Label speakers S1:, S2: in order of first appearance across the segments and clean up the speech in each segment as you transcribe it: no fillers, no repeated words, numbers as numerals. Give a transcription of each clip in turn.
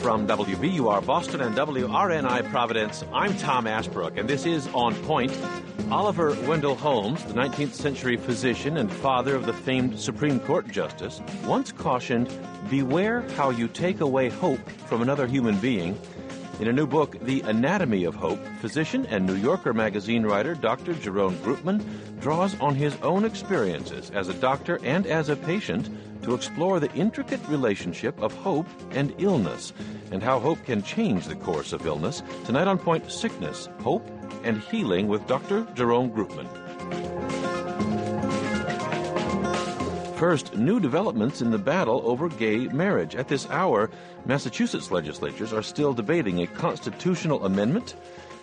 S1: From WBUR Boston and WRNI Providence, I'm Tom Ashbrook, and this is On Point. Oliver Wendell Holmes, the 19th century physician and father of the famed Supreme Court justice, once cautioned, "Beware how you take away hope from another human being." In a new book, The Anatomy of Hope, physician and New Yorker magazine writer Dr. Jerome Groopman draws on his own experiences as a doctor and as a patient to explore the intricate relationship of hope and illness and how hope can change the course of illness. Tonight on Point, Sickness, Hope, and Healing with Dr. Jerome Groopman. First, new developments in the battle over gay marriage. At this hour, Massachusetts legislatures are still debating a constitutional amendment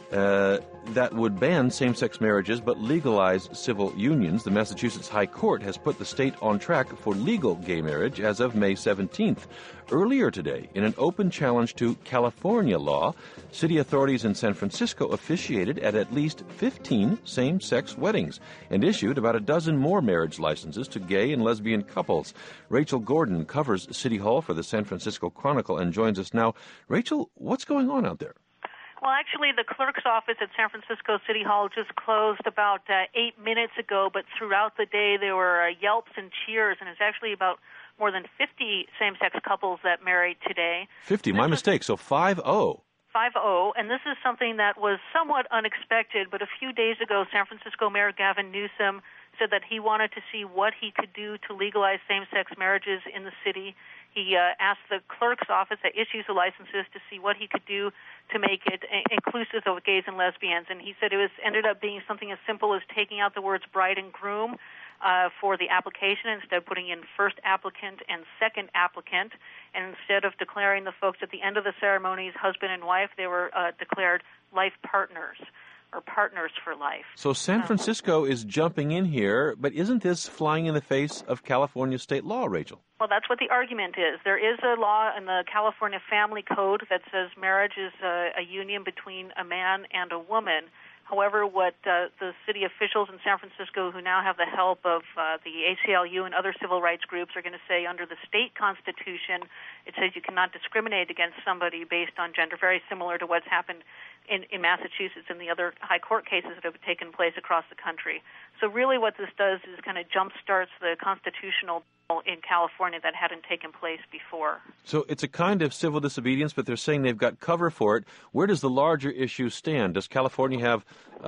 S1: that would ban same-sex marriages but legalize civil unions. The Massachusetts High Court has put the state on track for legal gay marriage as of May 17th. Earlier today, in an open challenge to California law, city authorities in San Francisco officiated at least 15 same-sex weddings and issued about a dozen more marriage licenses to gay and lesbian couples. Rachel Gordon covers City Hall for the San Francisco Chronicle and joins us now. Rachel, what's going on out there?
S2: Well, actually, the clerk's office at San Francisco City Hall just closed about 8 minutes ago, but throughout the day there were yelps and cheers, and it's actually about more than 50 same-sex couples that married today.
S1: 50, my mistake, so 5-0.
S2: 5-0, and this is something that was somewhat unexpected, but a few days ago, San Francisco Mayor Gavin Newsom said that he wanted to see what he could do to legalize same-sex marriages in the city. He asked the clerk's office that issues the licenses to see what he could do to make it inclusive of gays and lesbians. And he said it ended up being something as simple as taking out the words bride and groom for the application, instead of putting in first applicant and second applicant. And instead of declaring the folks at the end of the ceremonies husband and wife, they were declared life partners, or partners for life.
S1: So San Francisco is jumping in here, but isn't this flying in the face of California state law, Rachel?
S2: Well, that's what the argument is. There is a law in the California Family Code that says marriage is a union between a man and a woman. However, what the city officials in San Francisco, who now have the help of the ACLU and other civil rights groups, are going to say under the state constitution, it says you cannot discriminate against somebody based on gender, very similar to what's happened in Massachusetts and the other high court cases that have taken place across the country. So really what this does is kind of jump-starts the constitutional in California that hadn't taken place before.
S1: So it's a kind of civil disobedience, but they're saying they've got cover for it. Where does the larger issue stand? Does California have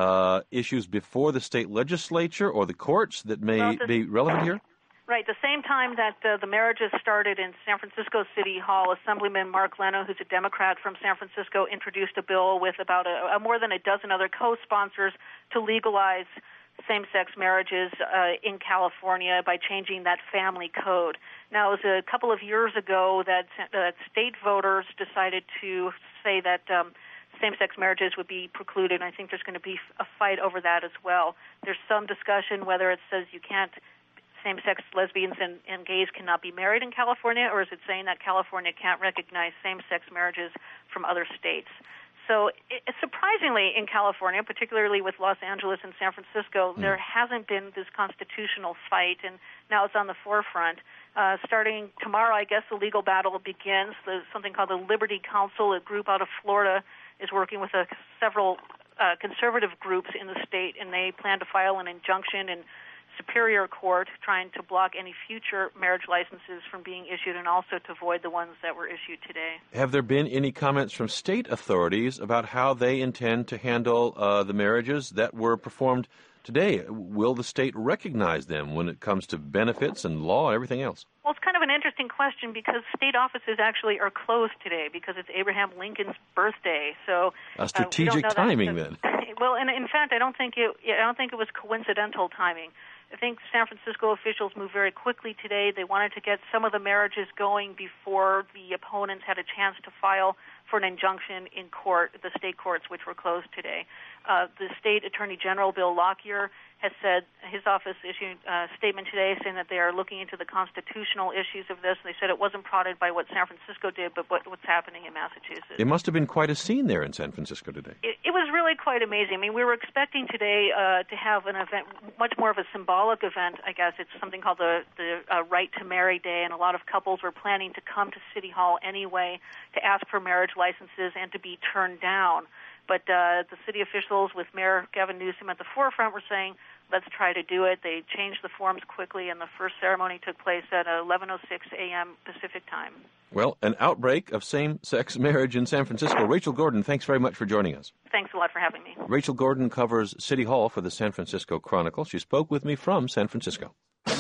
S1: issues before the state legislature or the courts that may be relevant here?
S2: Right. The same time that the marriages started in San Francisco City Hall, Assemblyman Mark Leno, who's a Democrat from San Francisco, introduced a bill with about more than a dozen other co-sponsors to legalize same-sex marriages in California by changing that family code. Now, it was a couple of years ago that state voters decided to say that same-sex marriages would be precluded, and I think there's going to be a fight over that as well. There's some discussion whether it says you can't same-sex lesbians and gays cannot be married in California, or is it saying that California can't recognize same-sex marriages from other states? So surprisingly, in California, particularly with Los Angeles and San Francisco, there hasn't been this constitutional fight, and now it's on the forefront. Starting tomorrow, I guess, the legal battle begins. There's something called the Liberty Council, a group out of Florida, is working with several conservative groups in the state, and they plan to file an injunction in Superior Court trying to block any future marriage licenses from being issued and also to void the ones that were issued today.
S1: Have there been any comments from state authorities about how they intend to handle the marriages that were performed today? Will the state recognize them when it comes to benefits and law and everything else?
S2: Well, it's kind of an interesting question because state offices actually are closed today because it's Abraham Lincoln's birthday. So
S1: a strategic timing then.
S2: Well, and in fact, I don't think it was coincidental timing. I think San Francisco officials moved very quickly today. They wanted to get some of the marriages going before the opponents had a chance to file for an injunction in court, the state courts, which were closed today. The state attorney general, Bill Lockyer, has said his office issued a statement today saying that they are looking into the constitutional issues of this. They said it wasn't prodded by what San Francisco did, but what's happening in Massachusetts.
S1: It must have been quite a scene there in San Francisco today.
S2: It was really quite amazing. I mean, we were expecting today to have an event, much more of a symbolic event, I guess. It's something called the Right to Marry Day, and a lot of couples were planning to come to City Hall anyway to ask for marriage licenses and to be turned down. But the city officials, with Mayor Gavin Newsom at the forefront, were saying, let's try to do it. They changed the forms quickly, and the first ceremony took place at 11:06 a.m. Pacific time.
S1: Well, an outbreak of same-sex marriage in San Francisco. Rachel Gordon, thanks very much for joining us.
S2: Thanks a lot for having me.
S1: Rachel Gordon covers City Hall for the San Francisco Chronicle. She spoke with me from San Francisco.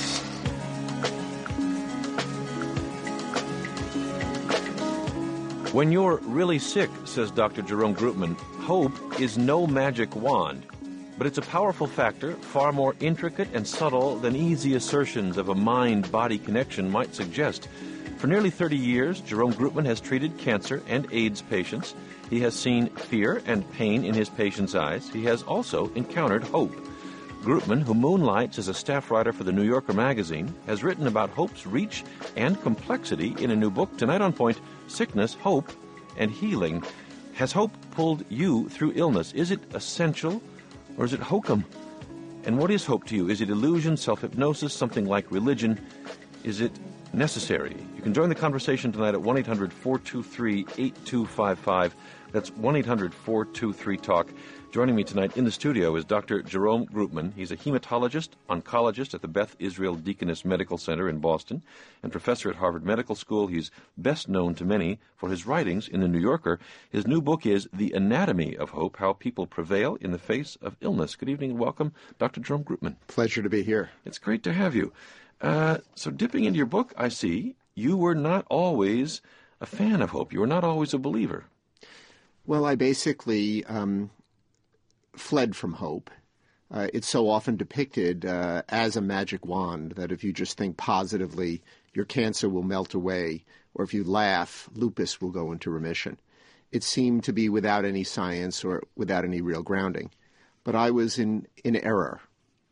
S1: When you're really sick, says Dr. Jerome Groopman, hope is no magic wand, but it's a powerful factor, far more intricate and subtle than easy assertions of a mind-body connection might suggest. For nearly 30 years, Jerome Groopman has treated cancer and AIDS patients. He has seen fear and pain in his patients' eyes. He has also encountered hope. Groopman, who moonlights as a staff writer for the New Yorker magazine, has written about hope's reach and complexity in a new book, Tonight on Point, Sickness, Hope, and Healing. Has hope pulled you through illness? Is it essential, or is it hokum? And what is hope to you? Is it illusion, self-hypnosis, something like religion? Is it necessary? You can join the conversation tonight at 1-800-423-8255. That's 1-800-423-TALK. Joining me tonight in the studio is Dr. Jerome Groopman. He's a hematologist, oncologist at the Beth Israel Deaconess Medical Center in Boston, and professor at Harvard Medical School. He's best known to many for his writings in the New Yorker. His new book is The Anatomy of Hope, How People Prevail in the Face of Illness. Good evening and welcome, Dr. Jerome Groopman.
S3: Pleasure to be here.
S1: It's great to have you. So dipping into your book, I see you were not always a fan of hope. You were not always a believer.
S3: Well, I basically fled from hope. It's so often depicted as a magic wand that if you just think positively, your cancer will melt away, or if you laugh, lupus will go into remission. It seemed to be without any science or without any real grounding. But I was in error.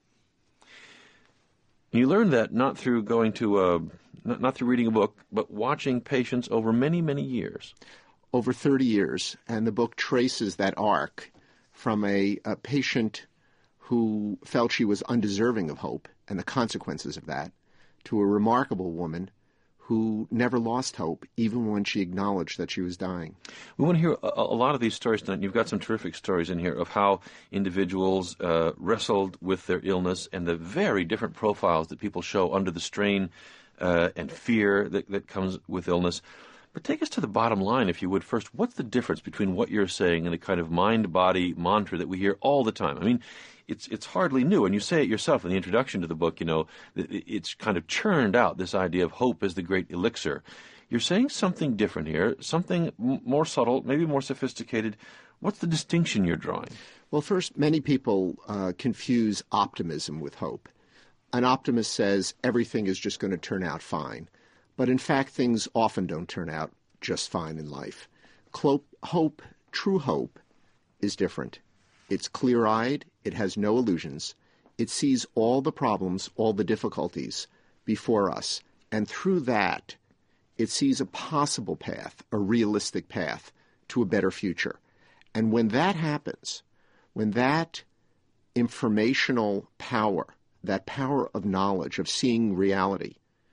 S1: You learned that not through going to not through reading a book, but watching patients over many, many years.
S3: Over 30 years, and the book traces that arc from a patient who felt she was undeserving of hope and the consequences of that, to a remarkable woman who never lost hope, even when she acknowledged that she was dying.
S1: We want to hear a lot of these stories tonight. You've got some terrific stories in here of how individuals wrestled with their illness and the very different profiles that people show under the strain and fear that comes with illness. But take us to the bottom line, if you would. First, what's the difference between what you're saying and the kind of mind-body mantra that we hear all the time? I mean, it's hardly new, and you say it yourself in the introduction to the book, you know, it's kind of churned out, this idea of hope as the great elixir. You're saying something different here, something more subtle, maybe more sophisticated. What's the distinction you're drawing?
S3: Well, first, many people confuse optimism with hope. An optimist says everything is just going to turn out fine. But in fact, things often don't turn out just fine in life. Hope, true hope, is different. It's clear-eyed. It has no illusions. It sees all the problems, all the difficulties before us. And through that, it sees a possible path, a realistic path to a better future. And when that happens, when that informational power, that power of knowledge, of seeing reality,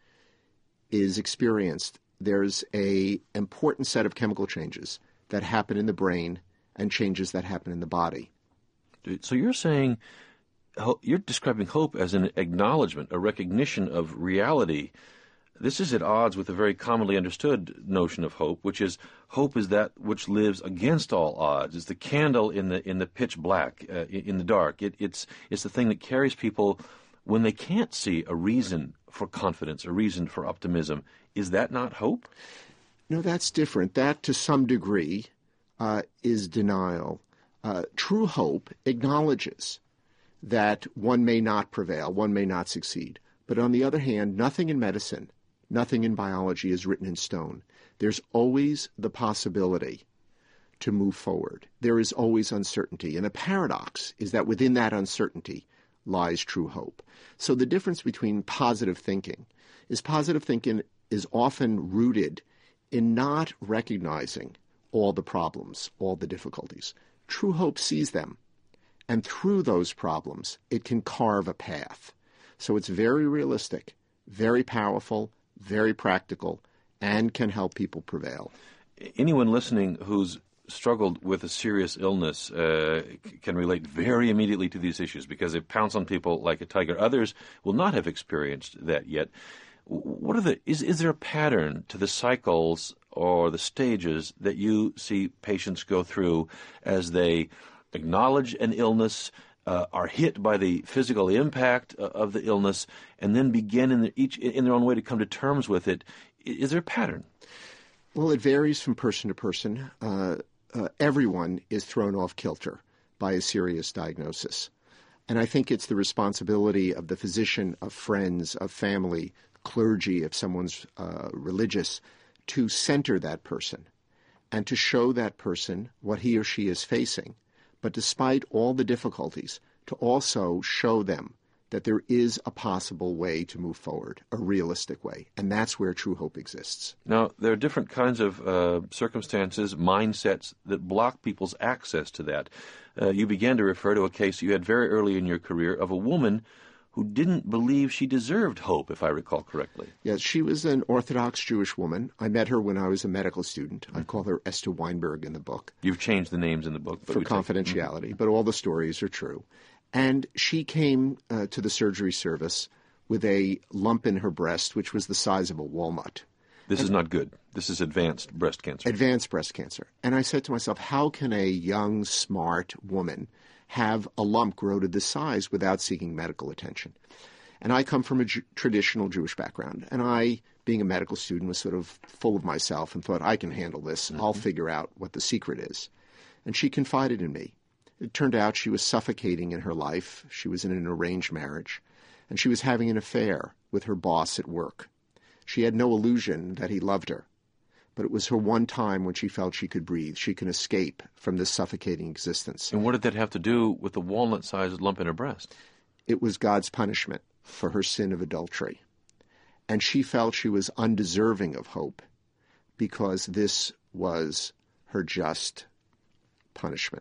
S3: is experienced, there's an important set of chemical changes that happen in the brain and changes that happen in the body.
S1: So you're saying, you're describing hope as an acknowledgement, a recognition of reality. This is at odds with a very commonly understood notion of hope, which is hope is that which lives against all odds. It's the candle in the pitch black, in the dark. It's the thing that carries people when they can't see a reason for confidence, a reason for optimism. Is that not hope?
S3: No, that's different. That, to some degree, is denial. True hope acknowledges that one may not prevail, one may not succeed. But on the other hand, nothing in medicine, nothing in biology is written in stone. There's always the possibility to move forward. There is always uncertainty. And a paradox is that within that uncertainty lies true hope. So the difference between positive thinking is often rooted in not recognizing all the problems, all the difficulties. True hope sees them. And through those problems, it can carve a path. So it's very realistic, very powerful, very practical, and can help people prevail.
S1: Anyone listening who's struggled with a serious illness can relate very immediately to these issues because they pounce on people like a tiger. Others will not have experienced that yet. Is there a pattern to the cycles or the stages that you see patients go through as they acknowledge an illness, are hit by the physical impact of the illness, and then begin in their own way to come to terms with it? Is there a pattern?
S3: Well, it varies from person to person. Everyone is thrown off kilter by a serious diagnosis. And I think it's the responsibility of the physician, of friends, of family, clergy, if someone's religious, to center that person and to show that person what he or she is facing. But despite all the difficulties, to also show them that there is a possible way to move forward, a realistic way. And that's where true hope exists.
S1: Now, there are different kinds of circumstances, mindsets that block people's access to that. You began to refer to a case you had very early in your career of a woman who didn't believe she deserved hope, if I recall correctly.
S3: Yes, she was an Orthodox Jewish woman. I met her when I was a medical student. I call her Esther Weinberg in the book.
S1: You've changed the names in the book.
S3: For confidentiality, but all the stories are true. And she came to the surgery service with a lump in her breast, which was the size of a walnut.
S1: This is not good. This is advanced breast cancer.
S3: Advanced breast cancer. And I said to myself, how can a young, smart woman have a lump grow to this size without seeking medical attention? And I come from a traditional Jewish background. And I, being a medical student, was sort of full of myself and thought, I can handle this. I'll figure out what the secret is. And she confided in me. It turned out she was suffocating in her life. She was in an arranged marriage. And she was having an affair with her boss at work. She had no illusion that he loved her. But it was her one time when she felt she could breathe. She can escape from this suffocating existence.
S1: And what did that have to do with the walnut-sized lump in her breast?
S3: It was God's punishment for her sin of adultery. And she felt she was undeserving of hope because this was her just punishment.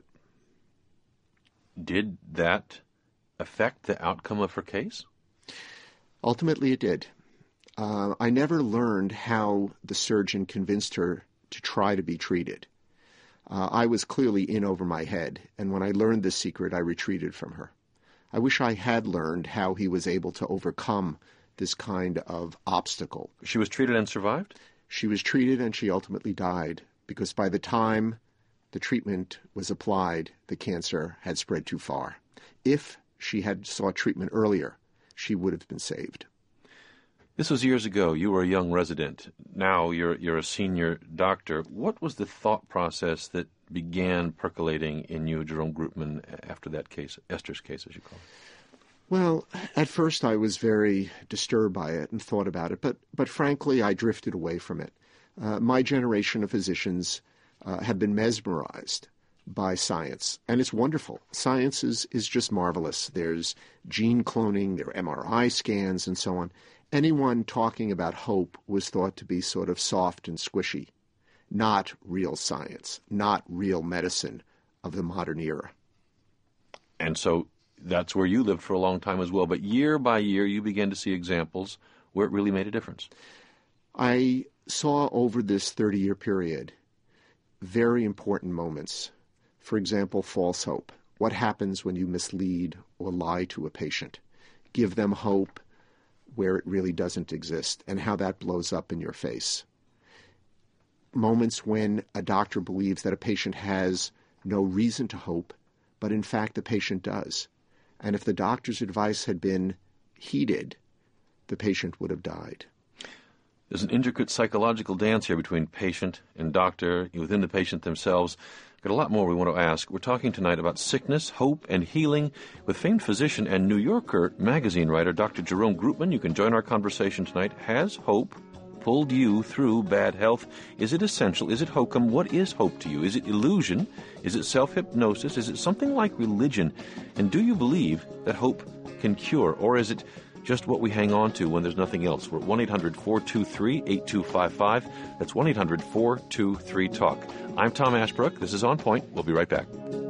S1: Did that affect the outcome of her case?
S3: Ultimately, it did. I never learned how the surgeon convinced her to try to be treated. I was clearly in over my head, and when I learned this secret, I retreated from her. I wish I had learned how he was able to overcome this kind of obstacle.
S1: She was treated and survived?
S3: She was treated, and she ultimately died, because by the time the treatment was applied, the cancer had spread too far. If she had sought treatment earlier, she would have been saved.
S1: This was years ago. You were a young resident. Now you're a senior doctor. What was the thought process that began percolating in you, Jerome Groopman, after that case, Esther's case, as you call it?
S3: Well, at first I was very disturbed by it and thought about it, but frankly I drifted away from it. My generation of physicians have been mesmerized by science, and it's wonderful. Science is just marvelous. There's gene cloning, there are MRI scans, and so on. Anyone talking about hope was thought to be sort of soft and squishy, not real science, not real medicine of the modern era.
S1: And so that's where you lived for a long time as well. But year by year, you began to see examples where it really made a difference.
S3: I saw over this 30-year period very important moments. For example, false hope. What happens when you mislead or lie to a patient? Give them hope where it really doesn't exist, and how that blows up in your face. Moments when a doctor believes that a patient has no reason to hope, but in fact the patient does. And if the doctor's advice had been heeded, the patient would have died.
S1: There's an intricate psychological dance here between patient and doctor, within the patient themselves. Got a lot more we want to ask. We're talking tonight about sickness, hope, and healing with famed physician and New Yorker magazine writer Dr. Jerome Groopman. You can join our conversation tonight. Has hope pulled you through bad health? Is it essential? Is it hokum? What is hope to you? Is it illusion? Is it self-hypnosis? Is it something like religion? And do you believe that hope can cure? Or is it just what we hang on to when there's nothing else? We're at 1-800-423-8255. That's 1-800-423-TALK. I'm Tom Ashbrook. This is On Point. We'll be right back.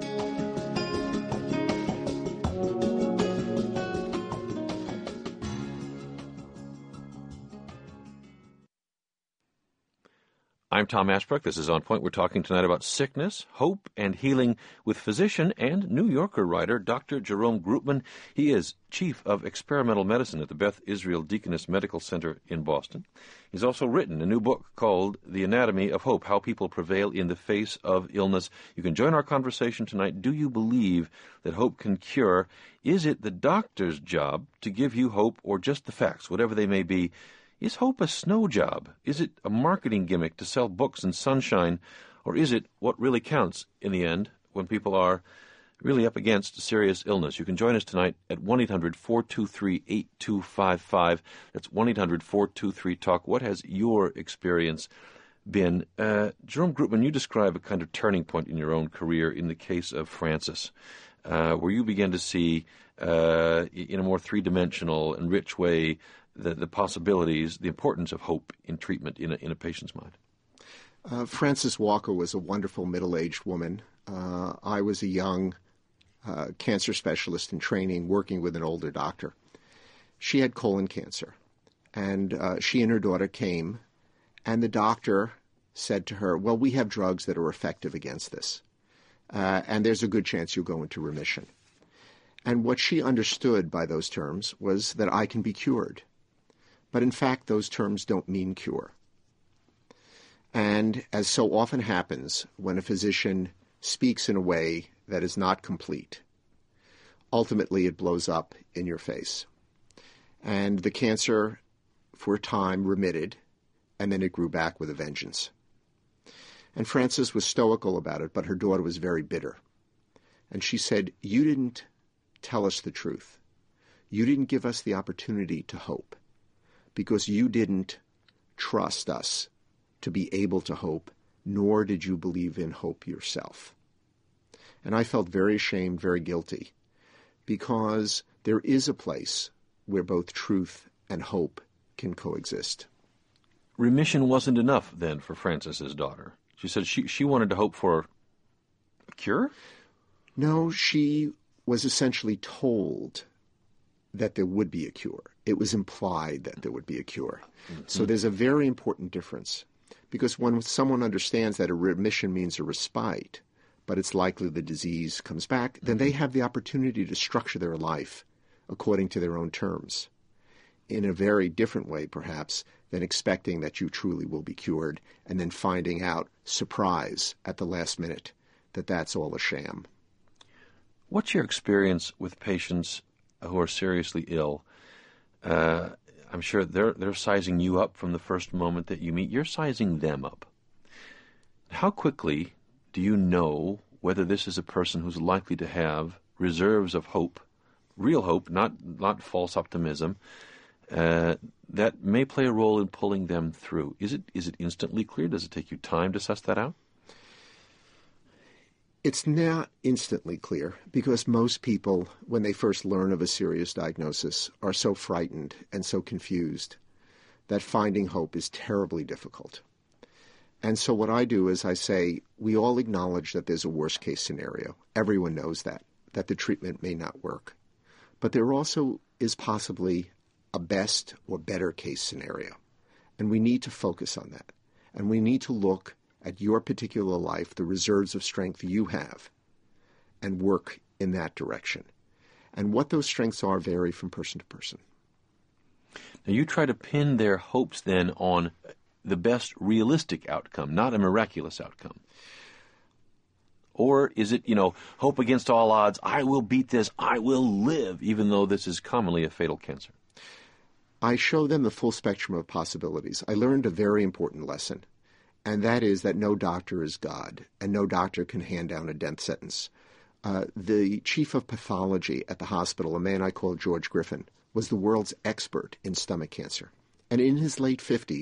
S1: I'm Tom Ashbrook. This is On Point. We're talking tonight about sickness, hope, and healing with physician and New Yorker writer Dr. Jerome Groopman. He is Chief of Experimental Medicine at the Beth Israel Deaconess Medical Center in Boston. He's also written a new book called The Anatomy of Hope, How People Prevail in the Face of Illness. You can join our conversation tonight. Do you believe that hope can cure? Is it the doctor's job to give you hope, or just the facts, whatever they may be? Is hope a snow job? Is it a marketing gimmick to sell books and sunshine? Or is it what really counts in the end when people are really up against serious illness? You can join us tonight at 1-800-423-8255. That's 1-800-423-TALK. What has your experience been? Jerome Groopman, you describe a kind of turning point in your own career in the case of Francis, where you began to see in a more three-dimensional and rich way the possibilities, the importance of hope in treatment in a patient's mind.
S3: Frances Walker was a wonderful middle-aged woman. I was a young cancer specialist in training, working with an older doctor. She had colon cancer, and she and her daughter came, and the doctor said to her, well, we have drugs that are effective against this, and there's a good chance you'll go into remission. And what she understood by those terms was that I can be cured. But in fact, those terms don't mean cure. And as so often happens when a physician speaks in a way that is not complete, ultimately it blows up in your face. And the cancer, for a time, remitted, and then it grew back with a vengeance. And Frances was stoical about it, but her daughter was very bitter. And she said, you didn't tell us the truth. You didn't give us the opportunity to hope, because you didn't trust us to be able to hope, nor did you believe in hope yourself. And I felt very ashamed, very guilty, because there is a place where both truth and hope can coexist.
S1: Remission wasn't enough, then, for Frances's daughter. She said she wanted to hope for a cure?
S3: No, she was essentially told that there would be a cure. It was implied that there would be a cure. Mm-hmm. So there's a very important difference, because when someone understands that a remission means a respite, but it's likely the disease comes back, then they have the opportunity to structure their life according to their own terms, in a very different way, perhaps, than expecting that you truly will be cured and then finding out, surprise, at the last minute, that that's all a sham.
S1: What's your experience with patients who are seriously ill? I'm sure they're sizing you up from the first moment that you meet. You're sizing them up. How quickly do you know whether this is a person who's likely to have reserves of hope, real hope, not false optimism, that may play a role in pulling them through? Is it instantly clear? Does it take you time to suss that out?
S3: It's not instantly clear, because most people, when they first learn of a serious diagnosis, are so frightened and so confused that finding hope is terribly difficult. And so what I do is I say, we all acknowledge that there's a worst-case scenario. Everyone knows that the treatment may not work. But there also is possibly a best or better case scenario. And we need to focus on that. And we need to look at your particular life, the reserves of strength you have, and work in that direction. And what those strengths are vary from person to person.
S1: Now you try to pin their hopes then on the best realistic outcome, not a miraculous outcome. Or is it, hope against all odds, I will beat this, I will live, even though this is commonly a fatal cancer?
S3: I show them the full spectrum of possibilities. I learned a very important lesson. And that is that no doctor is God, and no doctor can hand down a death sentence. The chief of pathology at the hospital, a man I call George Griffin, was the world's expert in stomach cancer. And in his late 50s,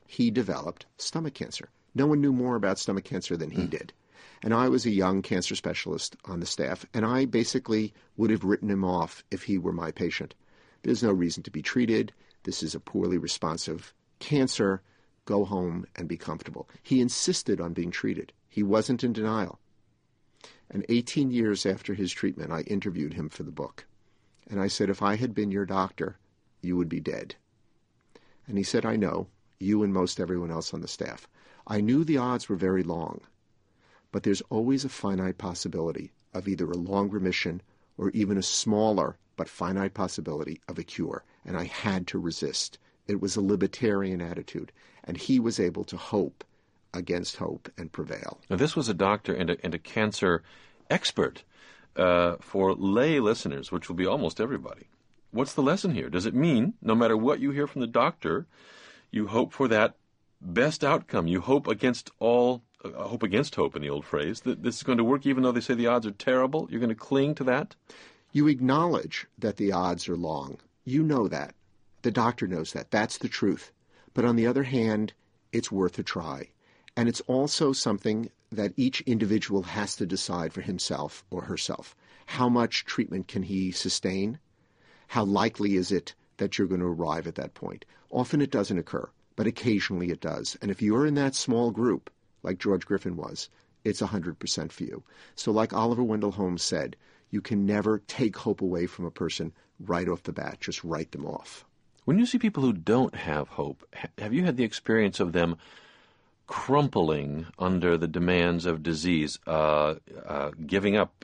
S3: he developed stomach cancer. No one knew more about stomach cancer than he did. And I was a young cancer specialist on the staff, and I basically would have written him off if he were my patient. There's no reason to be treated. This is a poorly responsive cancer. Go home and be comfortable. He insisted on being treated. He wasn't in denial. And 18 years after his treatment, I interviewed him for the book. And I said, if I had been your doctor, you would be dead. And he said, I know, you and most everyone else on the staff. I knew the odds were very long, but there's always a finite possibility of either a long remission or even a smaller but finite possibility of a cure. And I had to resist. It was a libertarian attitude. And he was able to hope against hope and prevail.
S1: Now, this was a doctor and a cancer expert. For lay listeners, which will be almost everybody, what's the lesson here? Does it mean, no matter what you hear from the doctor, you hope for that best outcome? You hope against all, hope against hope in the old phrase, that this is going to work even though they say the odds are terrible? You're going to cling to that?
S3: You acknowledge that the odds are long. You know that. The doctor knows that. That's the truth. But on the other hand, it's worth a try. And it's also something that each individual has to decide for himself or herself. How much treatment can he sustain? How likely is it that you're going to arrive at that point? Often it doesn't occur, but occasionally it does. And if you're in that small group, like George Griffin was, it's 100% for you. So like Oliver Wendell Holmes said, you can never take hope away from a person right off the bat. Just write them off.
S1: When you see people who don't have hope, have you had the experience of them crumpling under the demands of disease, giving up,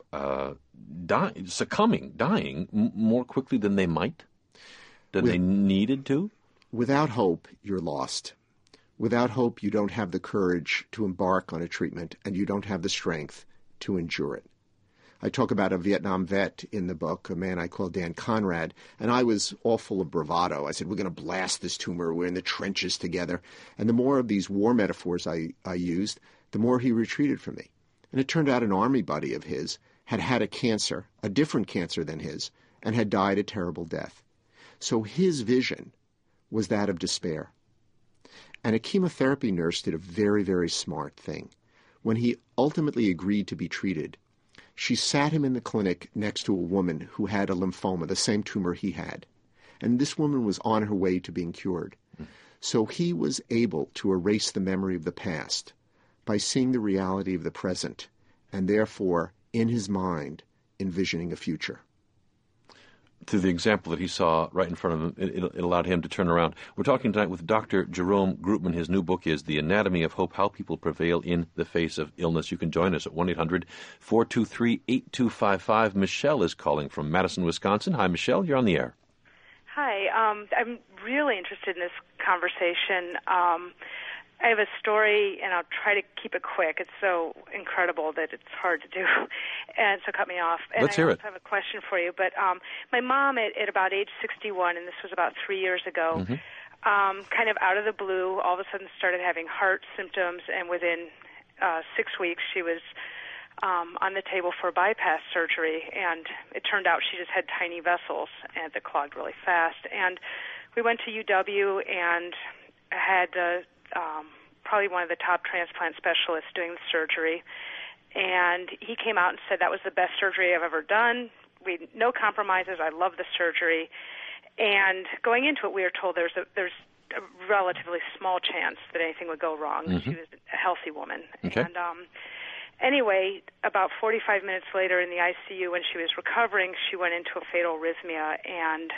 S1: succumbing, dying more quickly than they might, than they needed to?
S3: Without hope, you're lost. Without hope, you don't have the courage to embark on a treatment, and you don't have the strength to endure it. I talk about a Vietnam vet in the book, a man I call Dan Conrad, and I was all full of bravado. I said, we're going to blast this tumor. We're in the trenches together. And the more of these war metaphors I used, the more he retreated from me. And it turned out an Army buddy of his had had a cancer, a different cancer than his, and had died a terrible death. So his vision was that of despair. And a chemotherapy nurse did a very, very smart thing. When he ultimately agreed to be treated, she sat him in the clinic next to a woman who had a lymphoma, the same tumor he had. And this woman was on her way to being cured. So he was able to erase the memory of the past by seeing the reality of the present and therefore, in his mind, envisioning a future.
S1: Through the example that he saw right in front of him, it allowed him to turn around. We're talking tonight with Dr. Jerome Groopman. His new book is The Anatomy of Hope, How People Prevail in the Face of Illness. You can join us at 1-800-423-8255. Michelle is calling from Madison, Wisconsin. Hi, Michelle. You're on the air.
S4: Hi. I'm really interested in this conversation. I have a story, and I'll try to keep it quick. It's so incredible that it's hard to do, and so cut me off. And
S1: Let's hear it.
S4: I have a question for you. But my mom, at about age 61, and this was about 3 years ago, kind of out of the blue, all of a sudden started having heart symptoms, and within 6 weeks she was on the table for bypass surgery, and it turned out she just had tiny vessels and that clogged really fast. And we went to UW and had probably one of the top transplant specialists doing the surgery, and he came out and said that was the best surgery I've ever done. No compromises. I love the surgery. And going into it, we were told there's a relatively small chance that anything would go wrong. She was a healthy woman.
S1: Okay.
S4: And anyway, about 45 minutes later in the ICU, when she was recovering, she went into a fatal arrhythmia, and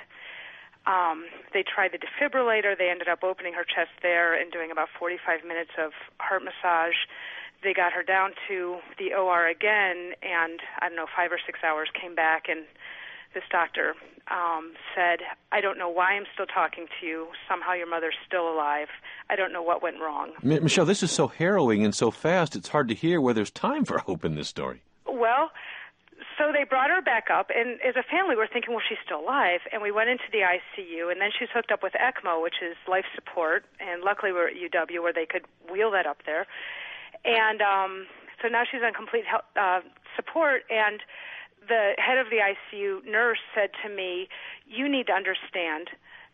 S4: they tried the defibrillator. They ended up opening her chest there and doing about 45 minutes of heart massage. They got her down to the OR again, and 5 or 6 hours came back, and this doctor said, I don't know why I'm still talking to you. Somehow your mother's still alive. I don't know what went wrong.
S1: Michelle, this is so harrowing and so fast, it's hard to hear where there's time for hope in this story.
S4: Well, so they brought her back up, and as a family, we're thinking, well, she's still alive. And we went into the ICU, and then she was hooked up with ECMO, which is life support. And luckily, we're at UW where they could wheel that up there. And so now she's on complete support. And the head of the ICU nurse said to me, you need to understand,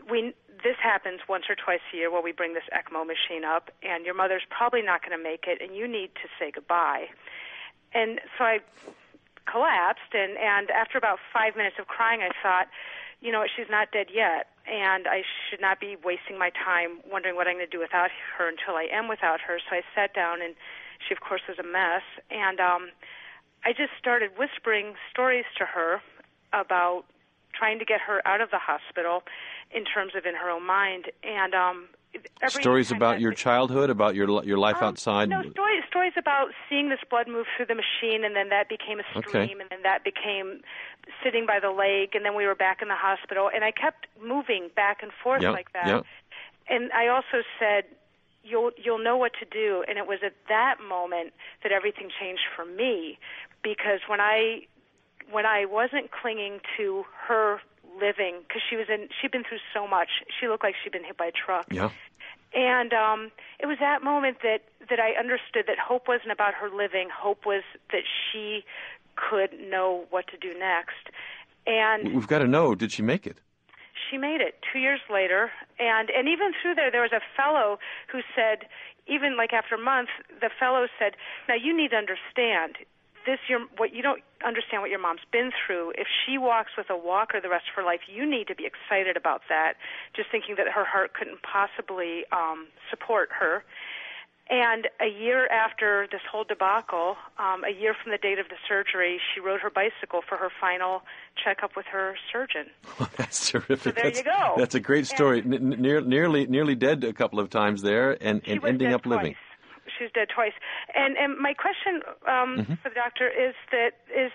S4: this happens once or twice a year where we bring this ECMO machine up, and your mother's probably not going to make it, and you need to say goodbye. And so I collapsed, and after about 5 minutes of crying, I thought, she's not dead yet, and I should not be wasting my time wondering what I'm going to do without her until I am without her. So I sat down, and she, of course, was a mess, and I just started whispering stories to her about trying to get her out of the hospital in terms of in her own mind. And
S1: stories about your childhood, about your life outside?
S4: No, stories about seeing this blood move through the machine, and then that became a stream, and then that became sitting by the lake, and then we were back in the hospital. And I kept moving back and forth like that. Yep. And I also said, you'll know what to do. And it was at that moment that everything changed for me, because when I wasn't clinging to her living, because she'd been through so much. She looked like she'd been hit by a truck.
S1: Yeah.
S4: And it was that moment that I understood that hope wasn't about her living. Hope was that she could know what to do next. And
S1: we've got to know, did she make it?
S4: She made it 2 years later. And even through there was a fellow who said, even like after a month, the fellow said, now you need to understand, you don't understand what your mom's been through. If she walks with a walker the rest of her life, you need to be excited about that, just thinking that her heart couldn't possibly support her. And a year after this whole debacle, a year from the date of the surgery, she rode her bicycle for her final checkup with her surgeon.
S1: Well, that's terrific.
S4: So there you go.
S1: That's a great story. Nearly dead a couple of times there, and ending up living.
S4: She was dead twice. And my question for the doctor is that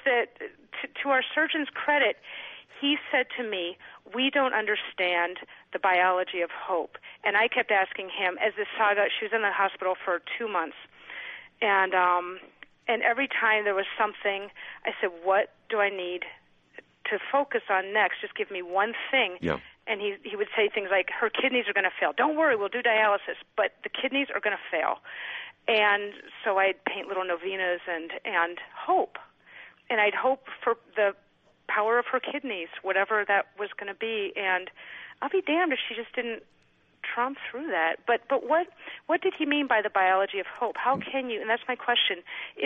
S4: to our surgeon's credit, he said to me, we don't understand the biology of hope. And I kept asking him, as this saga, she was in the hospital for 2 months, and every time there was something, I said, what do I need to focus on next? Just give me one thing.
S1: Yeah.
S4: And he would say things like, her kidneys are going to fail. Don't worry, we'll do dialysis, but the kidneys are going to fail. And so I'd paint little novenas and hope. And I'd hope for the power of her kidneys, whatever that was going to be. And I'll be damned if she just didn't trump through that. But what did he mean by the biology of hope? How can you, and that's my question,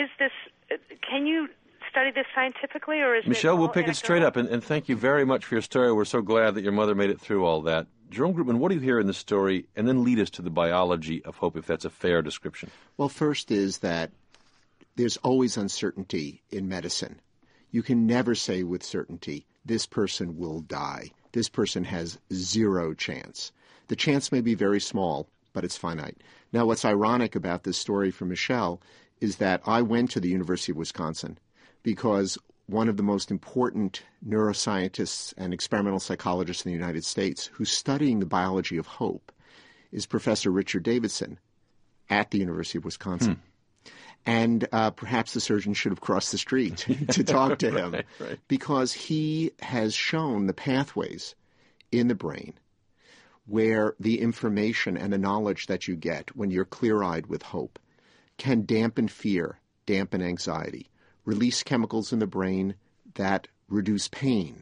S4: can you study this scientifically, or is
S1: Michelle, we'll pick
S4: anecdotal?
S1: it straight up, and thank you very much for your story. We're so glad that your mother made it through all that. Jerome Groopman, what do you hear in the story, and then lead us to the biology of hope, if that's a fair description?
S3: Well, first is that there's always uncertainty in medicine. You can never say with certainty, this person will die. This person has zero chance. The chance may be very small, but it's finite. Now, what's ironic about this story from Michelle is that I went to the University of Wisconsin because one of the most important neuroscientists and experimental psychologists in the United States who's studying the biology of hope is Professor Richard Davidson at the University of Wisconsin. And perhaps the surgeon should have crossed the street to talk to him
S1: right.
S3: Because he has shown the pathways in the brain where the information and the knowledge that you get when you're clear-eyed with hope can dampen fear, dampen anxiety, release chemicals in the brain that reduce pain,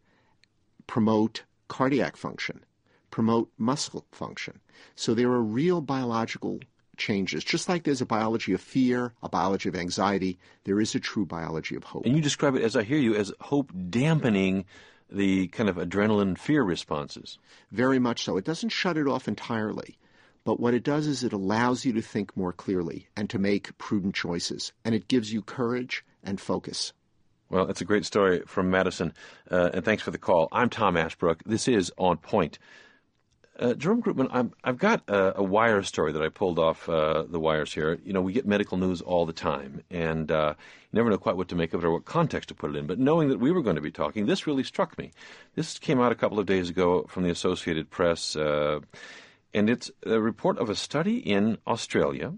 S3: promote cardiac function, promote muscle function. So there are real biological changes. Just like there's a biology of fear, a biology of anxiety, there is a true biology of hope.
S1: And you describe it, as I hear you, as hope dampening the kind of adrenaline fear responses.
S3: Very much so. It doesn't shut it off entirely. But what it does is it allows you to think more clearly and to make prudent choices. And it gives you courage and focus.
S1: Well, it's a great story from Madison, and thanks for the call. I'm Tom Ashbrook. This is On Point. Jerome Groopman, I've got a wire story that I pulled off the wires here. You know, we get medical news all the time, and you never know quite what to make of it or what context to put it in. But knowing that we were going to be talking, this really struck me. This came out a couple of days ago from the Associated Press, and it's a report of a study in Australia.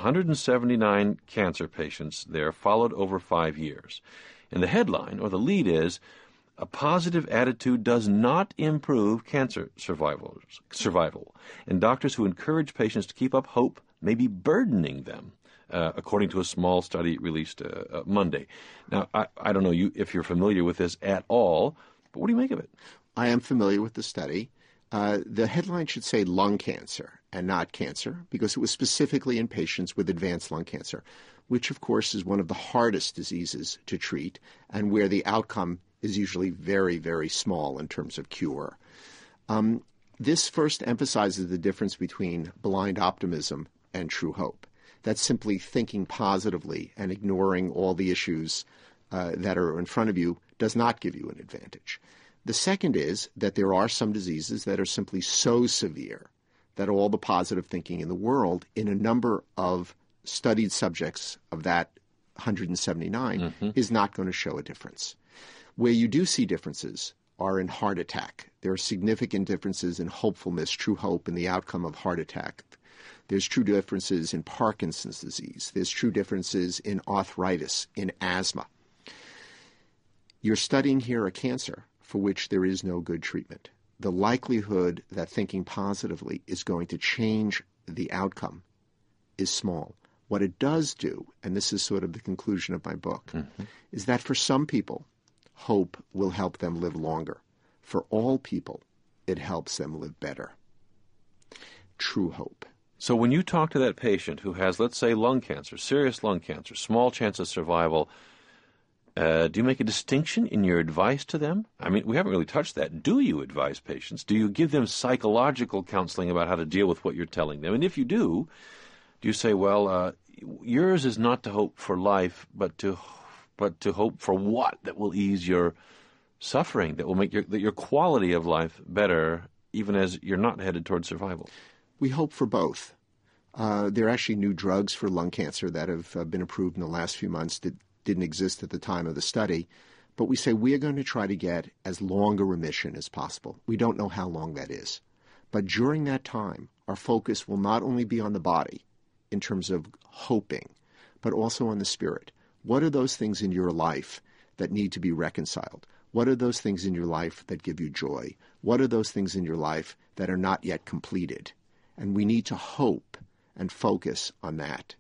S1: 179 cancer patients there followed over 5 years. And the headline, or the lead, is, a positive attitude does not improve cancer survival. And doctors who encourage patients to keep up hope may be burdening them, according to a small study released Monday. Now, I don't know if you're familiar with this at all, but what do you make of it?
S3: I am familiar with the study. The headline should say lung cancer and not cancer, because it was specifically in patients with advanced lung cancer, which, of course, is one of the hardest diseases to treat and where the outcome is usually very, very small in terms of cure. This first emphasizes the difference between blind optimism and true hope. That's simply thinking positively and ignoring all the issues that are in front of you does not give you an advantage. The second is that there are some diseases that are simply so severe that all the positive thinking in the world in a number of studied subjects of that 179 is not going to show a difference. Where you do see differences are in heart attack. There are significant differences in hopefulness, true hope, in the outcome of heart attack. There's true differences in Parkinson's disease. There's true differences in arthritis, in asthma. You're studying here a cancer for which there is no good treatment. The likelihood that thinking positively is going to change the outcome is small. What it does do, and this is sort of the conclusion of my book, is that for some people, hope will help them live longer. For all people, it helps them live better. True hope.
S1: So when you talk to that patient who has, let's say, lung cancer, serious lung cancer, small chance of survival, do you make a distinction in your advice to them? I mean, we haven't really touched that. Do you advise patients? Do you give them psychological counseling about how to deal with what you're telling them? And if you do you say, well, yours is not to hope for life, but to hope for what? That will ease your suffering, that will make your quality of life better, even as you're not headed toward survival.
S3: We hope for both. There are actually new drugs for lung cancer that have been approved in the last few months that didn't exist at the time of the study. But we say we are going to try to get as long a remission as possible. We don't know how long that is. But during that time, our focus will not only be on the body in terms of hoping, but also on the spirit. What are those things in your life that need to be reconciled? What are those things in your life that give you joy? What are those things in your life that are not yet completed? And we need to hope and focus on that.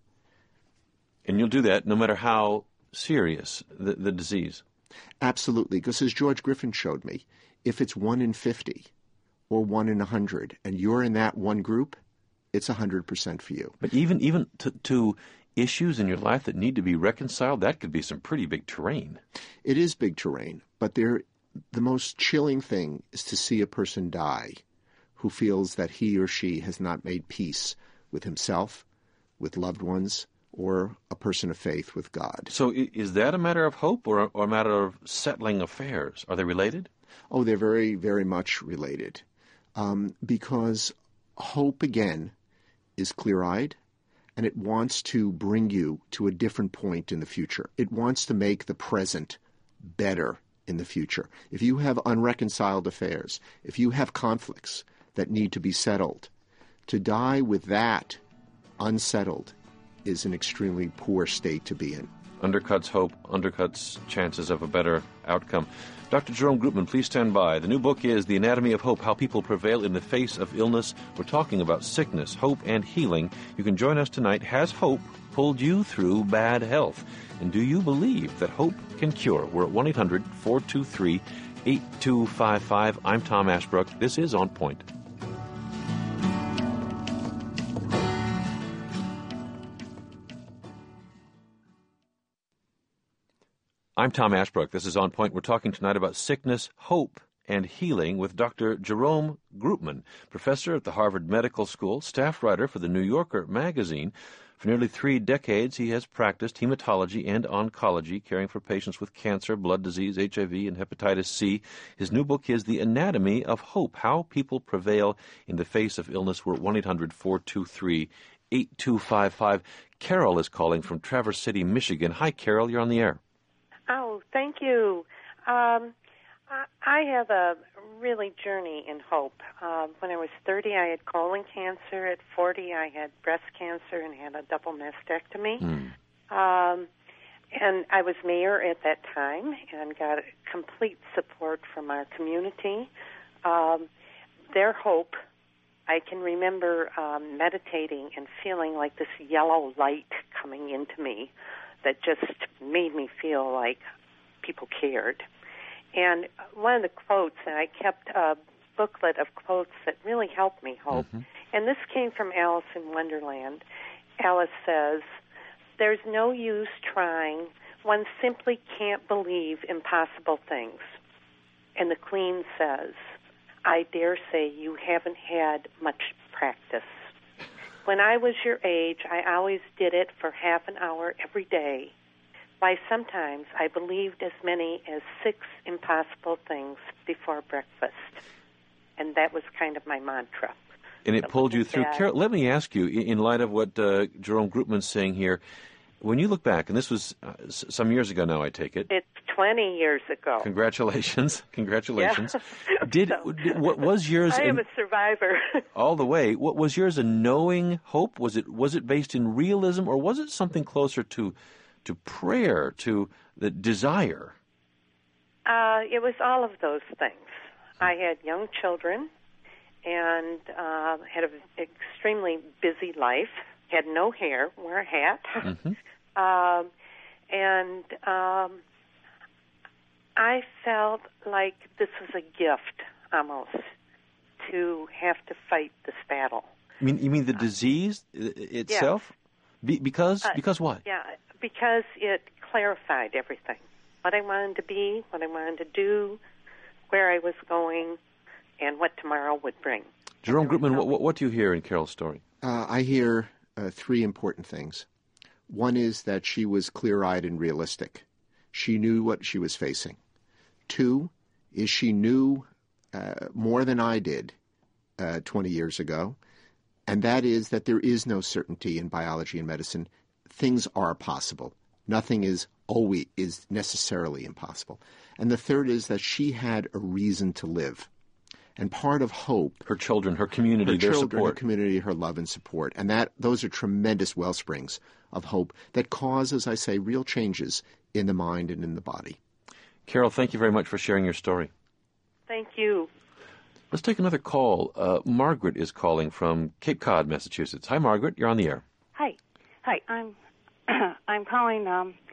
S1: And you'll do that no matter how serious the disease.
S3: Absolutely, because as George Griffin showed me, if it's 1 in 50 or 1 in 100 and you're in that one group, it's 100% for you.
S1: But even to issues in your life that need to be reconciled, that could be some pretty big terrain.
S3: It is big terrain, but the most chilling thing is to see a person die who feels that he or she has not made peace with himself, with loved ones, or a person of faith with God.
S1: So is that a matter of hope or a matter of settling affairs? Are they related?
S3: Oh, they're very, very much related. Because hope, again, is clear-eyed, and it wants to bring you to a different point in the future. It wants to make the present better in the future. If you have unreconciled affairs, if you have conflicts that need to be settled, to die with that unsettled is an extremely poor state to be in.
S1: Undercuts hope, undercuts chances of a better outcome. Dr. Jerome Groopman, please stand by. The new book is The Anatomy of Hope, How People Prevail in the Face of Illness. We're talking about sickness, hope, and healing. You can join us tonight. Has hope pulled you through bad health? And do you believe that hope can cure? We're at 1-800-423-8255. I'm Tom Ashbrook. This is On Point. I'm Tom Ashbrook. This is On Point. We're talking tonight about sickness, hope, and healing with Dr. Jerome Groopman, professor at the Harvard Medical School, staff writer for the New Yorker magazine. For nearly 3 decades, he has practiced hematology and oncology, caring for patients with cancer, blood disease, HIV, and hepatitis C. His new book is The Anatomy of Hope, How People Prevail in the Face of Illness. We're at 1-800-423-8255. Carol is calling from Traverse City, Michigan. Hi, Carol. You're on the air.
S5: Oh, thank you. I have a really journey in hope. When I was 30, I had colon cancer. At 40, I had breast cancer and had a double mastectomy. And I was mayor at that time and got complete support from our community. Their hope, I can remember meditating and feeling like this yellow light coming into me that just made me feel like people cared. And one of the quotes, and I kept booklet of quotes that really helped me hope. And this came from Alice in Wonderland. Alice says, "There's no use trying. One simply can't believe impossible things." And the Queen says, "I dare say you haven't had much practice. When I was your age, I always did it for half an hour every day. Why, sometimes I believed as many as 6 impossible things before breakfast." And that was kind of my mantra.
S1: And it pulled you through. Carol, let me ask you, in light of what Jerome Groopman's saying here, when you look back, and this was some years ago now, I take it.
S5: It's 20 years ago.
S1: Congratulations. Congratulations.
S5: Yeah.
S1: What was yours?
S5: I am a survivor.
S1: All the way. What was yours, a knowing hope? Was it based in realism, or was it something closer to prayer, to the desire?
S5: It was all of those things. I had young children and had an extremely busy life, had no hair, wore a hat. And I felt like this was a gift, almost, to have to fight this battle.
S1: You mean the disease itself?
S5: Yeah.
S1: Because what?
S5: Yeah, because it clarified everything. What I wanted to be, what I wanted to do, where I was going, and what tomorrow would bring.
S1: Jerome Groopman, what do you hear in Carol's story?
S3: I hear 3 important things. One is that she was clear-eyed and realistic. She knew what she was facing. 2 is she knew more than I did 20 years ago, and that is that there is no certainty in biology and medicine. Things are possible. Nothing is necessarily impossible. And the 3rd is that she had a reason to live. And part of hope...
S1: Her children, her community, their support.
S3: Her community, her love and support. And those are tremendous wellsprings of hope that cause, as I say, real changes in the mind and in the body.
S1: Carol, thank you very much for sharing your story.
S5: Thank you.
S1: Let's take another call. Margaret is calling from Cape Cod, Massachusetts. Hi, Margaret. You're on the air.
S6: Hi. I'm calling...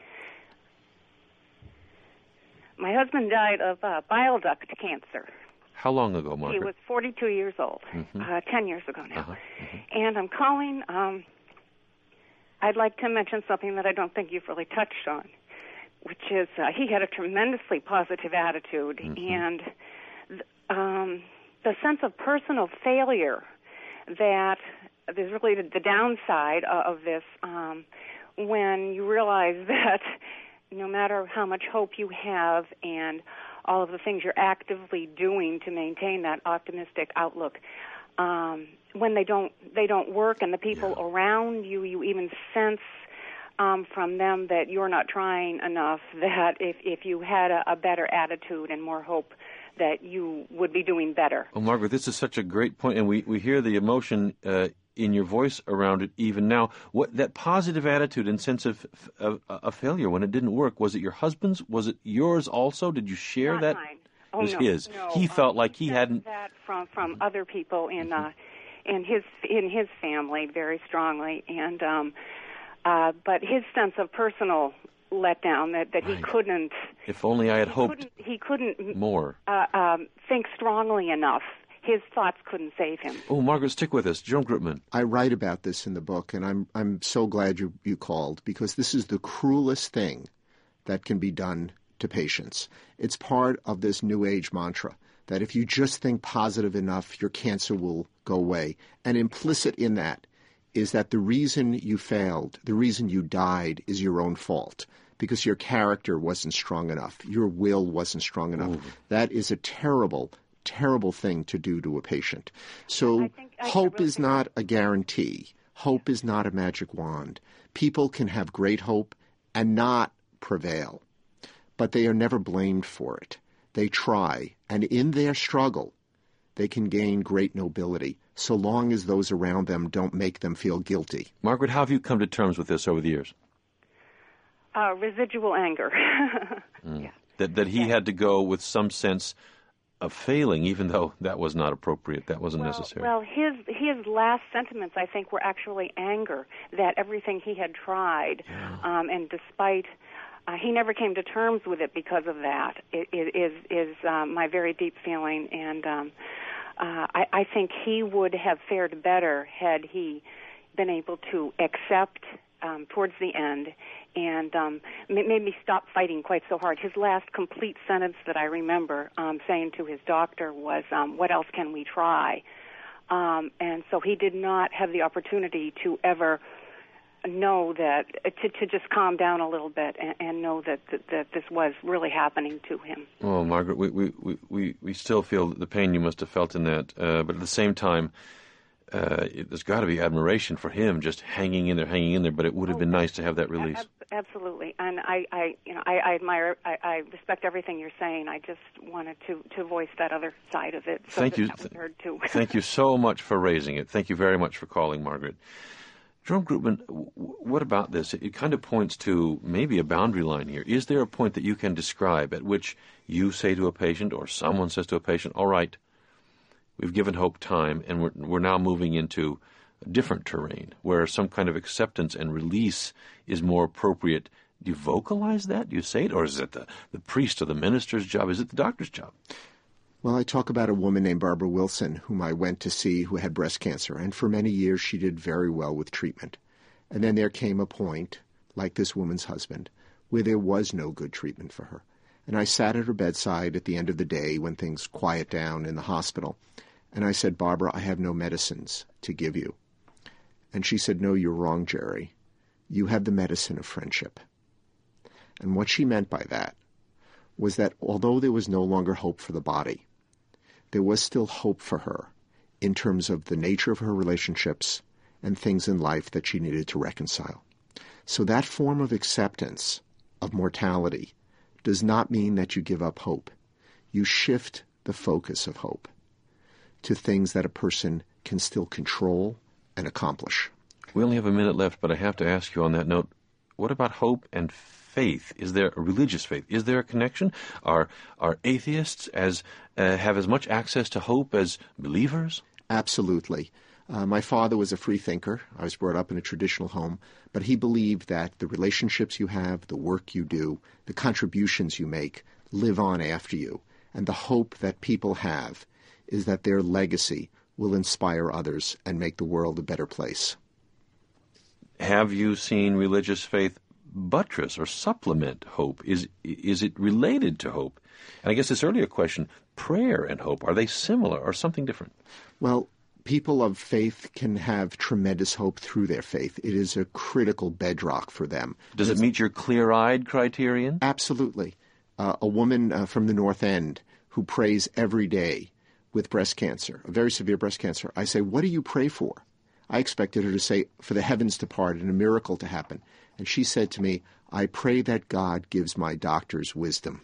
S6: my husband died of bile duct cancer.
S1: How long ago, Margaret?
S6: He was 42 years old, 10 years ago now. And I'm calling, I'd like to mention something that I don't think you've really touched on, which is he had a tremendously positive attitude, and the sense of personal failure that is really the downside of this, when you realize that no matter how much hope you have and all of the things you're actively doing to maintain that optimistic outlook, when they don't work, and the people around you, you even sense from them that you're not trying enough, that if you had a better attitude and more hope, that you would be doing better.
S1: Oh, Margaret, this is such a great point, and we hear the emotion in your voice around it even now. What that positive attitude and sense of failure when it didn't work, was it your husband's? Was it yours also? Did you share
S6: Not
S1: that?
S6: Mine.
S1: It was
S6: no,
S1: his.
S6: No,
S1: he felt like he hadn't.
S6: That from other people in his family very strongly, and but his sense of personal letdown that he couldn't.
S1: If only I had hoped.
S6: He couldn't
S1: more.
S6: Think strongly enough. His thoughts couldn't save him.
S1: Oh, Margaret, stick with us. Jerome Groopman.
S3: I write about this in the book, and I'm so glad you called, because this is the cruelest thing that can be done to patients. It's part of this New Age mantra that if you just think positive enough, your cancer will go away. And implicit in that is that the reason you failed, the reason you died, is your own fault, because your character wasn't strong enough. Your will wasn't strong enough. Ooh. That is a terrible thing to do to a patient. So hope is not a guarantee. Hope is not a magic wand. People can have great hope and not prevail, but they are never blamed for it. They try, and in their struggle, they can gain great nobility, so long as those around them don't make them feel guilty.
S1: Margaret, how have you come to terms with this over the years?
S6: Residual anger.
S1: Yeah. That he had to go with some sense of failing, even though that was not appropriate, that wasn't necessary.
S6: Well, his last sentiments, I think, were actually anger, that everything he had tried, and despite, he never came to terms with it because of that, is my very deep feeling. And I think he would have fared better had he been able to accept towards the end and made me stop fighting quite so hard. His last complete sentence that I remember saying to his doctor was, what else can we try? And so he did not have the opportunity to ever know that, to just calm down a little bit and know that this was really happening to him.
S1: Oh, Margaret, we still feel the pain you must have felt in that, but at the same time, there's got to be admiration for him just hanging in there, but it would have been nice to have that release.
S6: Absolutely, and I admire, I respect everything you're saying. I just wanted to voice that other side of it. So
S1: Thank you.
S6: That was heard too.
S1: Thank you so much for raising it. Thank you very much for calling, Margaret. Jerome Groopman, what about this? It kind of points to maybe a boundary line here. Is there a point that you can describe at which you say to a patient or someone says to a patient, all right, we've given hope time, and we're now moving into a different terrain where some kind of acceptance and release is more appropriate? Do you vocalize that? Do you say it? Or is it the priest or the minister's job? Is it the doctor's job?
S3: Well, I talk about a woman named Barbara Wilson, whom I went to see, who had breast cancer, and for many years she did very well with treatment. And then there came a point, like this woman's husband, where there was no good treatment for her. And I sat at her bedside at the end of the day when things quiet down in the hospital, and I said, Barbara, I have no medicines to give you. And she said, no, you're wrong, Jerry. You have the medicine of friendship. And what she meant by that was that although there was no longer hope for the body, there was still hope for her in terms of the nature of her relationships and things in life that she needed to reconcile. So that form of acceptance of mortality does not mean that you give up hope. You shift the focus of hope to things that a person can still control and accomplish.
S1: We only have a minute left, but I have to ask you on that note, what about hope and faith? Is there a religious faith? Is there a connection? Are atheists have as much access to hope as believers?
S3: Absolutely. My father was a free thinker. I was brought up in a traditional home, but he believed that the relationships you have, the work you do, the contributions you make live on after you. And the hope that people have is that their legacy will inspire others and make the world a better place.
S1: Have you seen religious faith buttress or supplement hope? Is it related to hope? And I guess this earlier question, prayer and hope, are they similar or something different?
S3: Well, people of faith can have tremendous hope through their faith. It is a critical bedrock for them.
S1: Does it meet your clear-eyed criterion?
S3: Absolutely. A woman from the North End who prays every day with breast cancer, a very severe breast cancer. I say, what do you pray for? I expected her to say, for the heavens to part and a miracle to happen. And she said to me, I pray that God gives my doctors wisdom.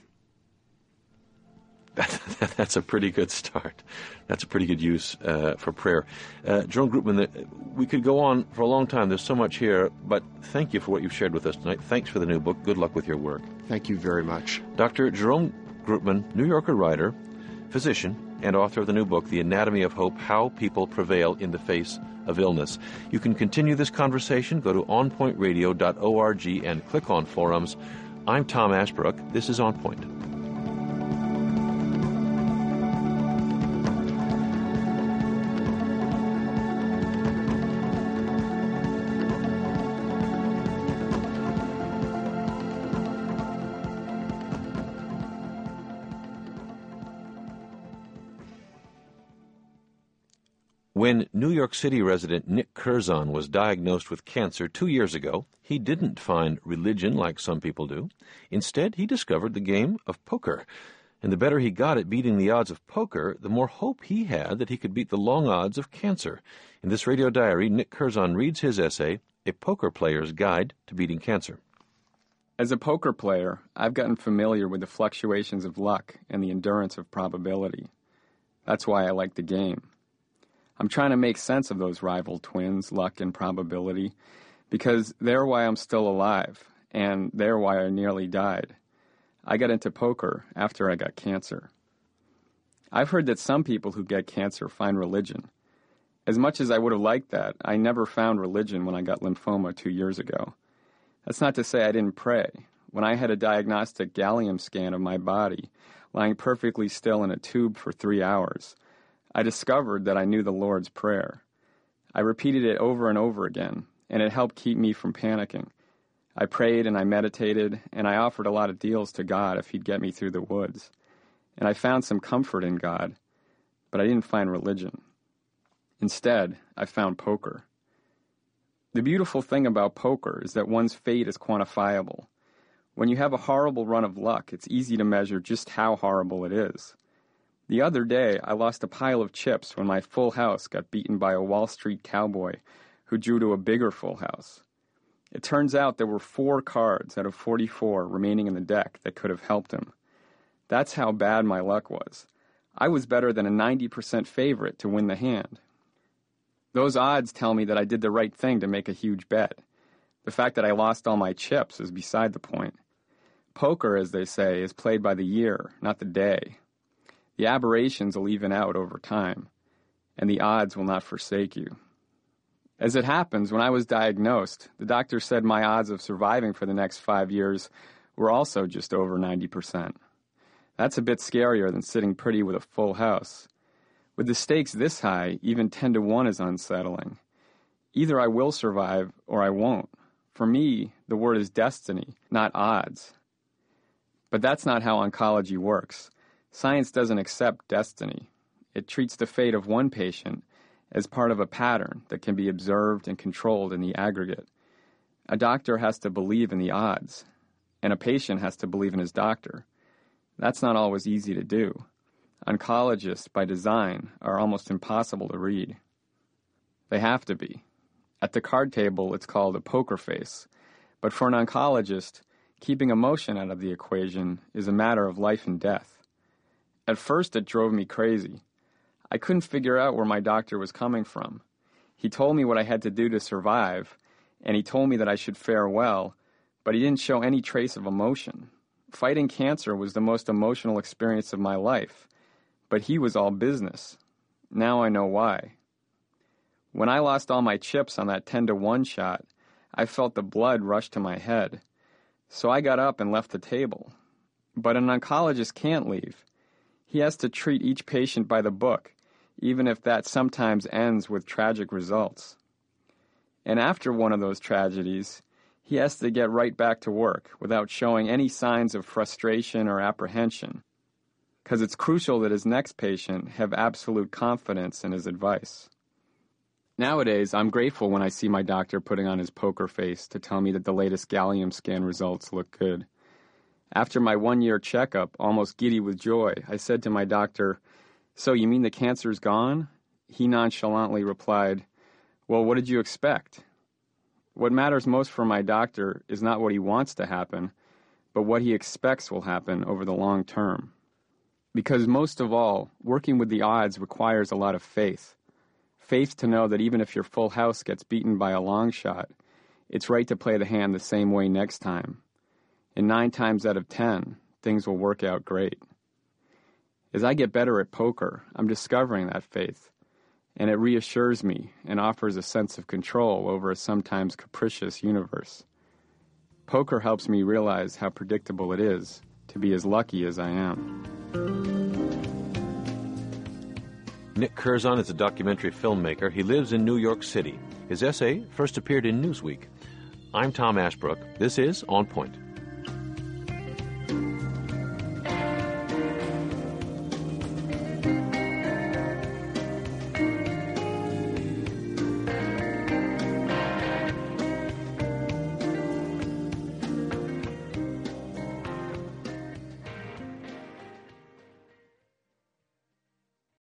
S1: That's a pretty good start. That's a pretty good use for prayer. Jerome Groopman, we could go on for a long time. There's so much here, but thank you for what you've shared with us tonight. Thanks for the new book. Good luck with your work.
S3: Thank you very much.
S1: Dr. Jerome Groopman, New Yorker writer, physician, and author of the new book, The Anatomy of Hope, How People Prevail in the Face of Illness. You can continue this conversation. Go to onpointradio.org and click on forums. I'm Tom Ashbrook. This is On Point. When New York City resident Nick Curzon was diagnosed with cancer 2 years ago, he didn't find religion like some people do. Instead, he discovered the game of poker. And the better he got at beating the odds of poker, the more hope he had that he could beat the long odds of cancer. In this radio diary, Nick Curzon reads his essay, A Poker Player's Guide to Beating Cancer.
S7: As a poker player, I've gotten familiar with the fluctuations of luck and the endurance of probability. That's why I like the game. I'm trying to make sense of those rival twins, luck and probability, because they're why I'm still alive, and they're why I nearly died. I got into poker after I got cancer. I've heard that some people who get cancer find religion. As much as I would have liked that, I never found religion when I got lymphoma 2 years ago. That's not to say I didn't pray. When I had a diagnostic gallium scan of my body, lying perfectly still in a tube for 3 hours, I discovered that I knew the Lord's Prayer. I repeated it over and over again, and it helped keep me from panicking. I prayed and I meditated, and I offered a lot of deals to God if he'd get me through the woods. And I found some comfort in God, but I didn't find religion. Instead, I found poker. The beautiful thing about poker is that one's fate is quantifiable. When you have a horrible run of luck, it's easy to measure just how horrible it is. The other day, I lost a pile of chips when my full house got beaten by a Wall Street cowboy who drew to a bigger full house. It turns out there were 4 cards out of 44 remaining in the deck that could have helped him. That's how bad my luck was. I was better than a 90% favorite to win the hand. Those odds tell me that I did the right thing to make a huge bet. The fact that I lost all my chips is beside the point. Poker, as they say, is played by the year, not the day. The aberrations will even out over time, and the odds will not forsake you. As it happens, when I was diagnosed, the doctor said my odds of surviving for the next 5 years were also just over 90%. That's a bit scarier than sitting pretty with a full house. With the stakes this high, even 10-1 is unsettling. Either I will survive or I won't. For me, the word is destiny, not odds. But that's not how oncology works. Science doesn't accept destiny. It treats the fate of one patient as part of a pattern that can be observed and controlled in the aggregate. A doctor has to believe in the odds, and a patient has to believe in his doctor. That's not always easy to do. Oncologists, by design, are almost impossible to read. They have to be. At the card table, it's called a poker face. But for an oncologist, keeping emotion out of the equation is a matter of life and death. At first, it drove me crazy. I couldn't figure out where my doctor was coming from. He told me what I had to do to survive, and he told me that I should fare well, but he didn't show any trace of emotion. Fighting cancer was the most emotional experience of my life, but he was all business. Now I know why. When I lost all my chips on that 10-1 shot, I felt the blood rush to my head. So I got up and left the table. But an oncologist can't leave. He has to treat each patient by the book, even if that sometimes ends with tragic results. And after one of those tragedies, he has to get right back to work without showing any signs of frustration or apprehension, because it's crucial that his next patient have absolute confidence in his advice. Nowadays, I'm grateful when I see my doctor putting on his poker face to tell me that the latest gallium scan results look good. After my 1-year checkup, almost giddy with joy, I said to my doctor, "So you mean the cancer's gone?" He nonchalantly replied, "Well, what did you expect?" What matters most for my doctor is not what he wants to happen, but what he expects will happen over the long term. Because most of all, working with the odds requires a lot of faith. Faith to know that even if your full house gets beaten by a long shot, it's right to play the hand the same way next time. And 9 times out of 10, things will work out great. As I get better at poker, I'm discovering that faith, and it reassures me and offers a sense of control over a sometimes capricious universe. Poker helps me realize how predictable it is to be as lucky as I am.
S1: Nick Curzon is a documentary filmmaker. He lives in New York City. His essay first appeared in Newsweek. I'm Tom Ashbrook. This is On Point.